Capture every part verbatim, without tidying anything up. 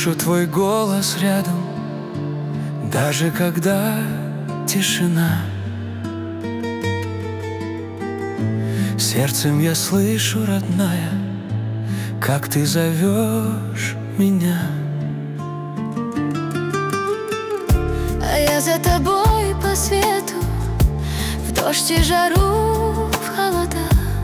Слышу твой голос рядом, даже когда тишина. Сердцем я слышу, родная, как ты зовешь меня. А я за тобой по свету, в дождь и жару, в холода.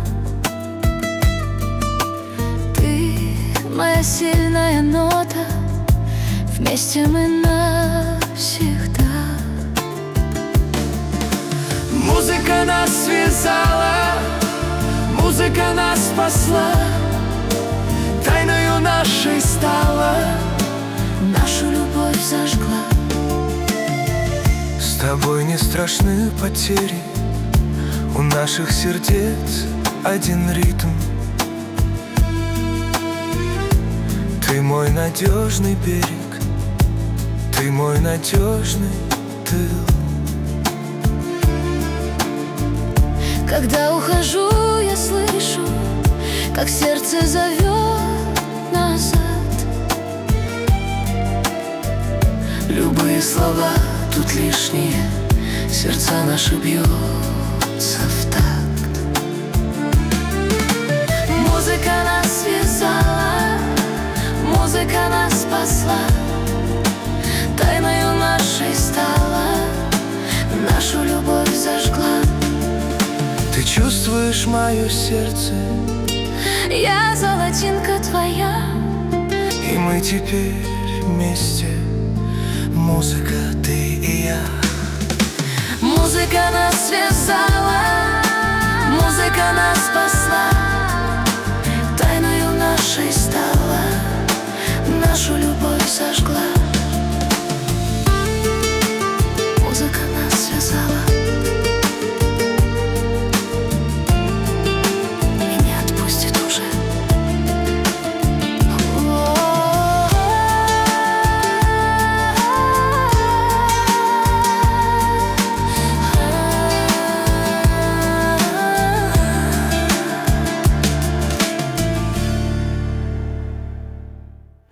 Ты моя сильная нота, вместе мы навсегда. Музыка нас связала, музыка нас спасла, тайною нашей стала, нашу любовь зажгла. С тобой не страшны потери, у наших сердец один ритм. Ты мой надежный берег, ты мой надежный тыл. Когда ухожу, я слышу, как сердце зовет назад. Любые слова тут лишние, сердца наши бьются в такт. Музыка нас связала, музыка нас спасла, тайною нашей стала, нашу любовь зажгла. Ты чувствуешь мое сердце, я золотинка твоя, и мы теперь вместе, музыка, ты и я. Музыка нас связала, музыка нас спасла,